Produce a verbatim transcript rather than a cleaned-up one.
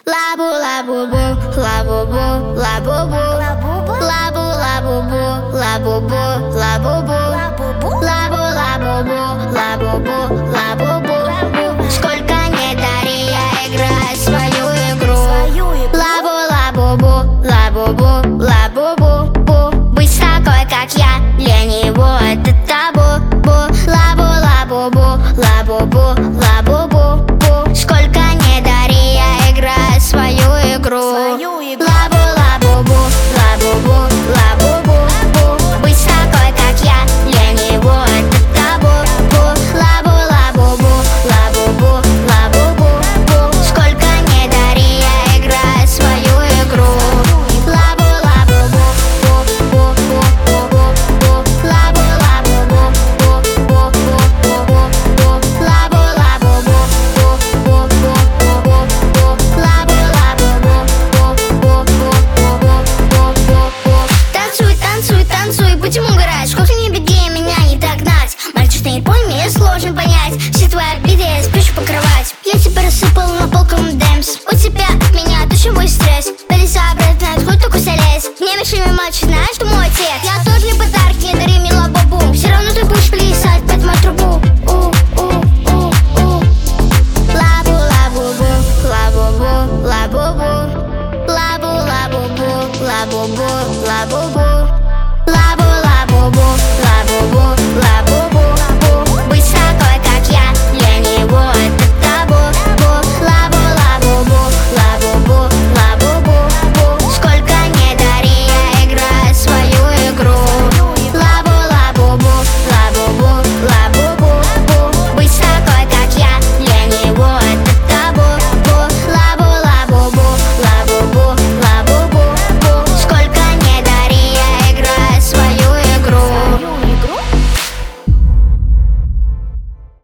Лабу лабу-бу, лабу-бу, лабу-бу, лабу лабу-бу, лабу-бу, лабу-бу, лабу лабу-бу, лабу-бу, лабу-бу. Сколько не дари, я играю свою игру. Лабу лабу-бу, лабу-бу, лабу-бу. Быть такой, как я, для него это табу. Лабу лабу-бу, лабу-бу, лабу-бу. Сколько не дари, я играю свою игру. Лабу лабу-бу, лабу-бу, лабу-бу. Быть такой, как я, для него это табу. Лабу лабу-бу, лабу-бу, лабу-бу. Сколько не дари, я играю свою игру. Лабу лабу-бу, лабу лабу-бу, лабу лабу-бу, танцуй, танцуй, танцуй, будем угорать. Сколько не беги, меня не догнать. Мальчишный пой мне сложно понять. Все твои обиды я спешу покрывать. Я тебя рассыпал на полком дэмс. У тебя от меня душевой стресс. Полезай обратно, откуда только залез. Не мешай мне, мальчик, знаешь, что мой отец. Я тоже не подарок, не дари мне лабубу. Все равно ты будешь плясать под мою трубу. Лабу лабу-бу, лабу-бу, лабу-бу. Лабу лабу-бу, лабу-бу, лабу-бу.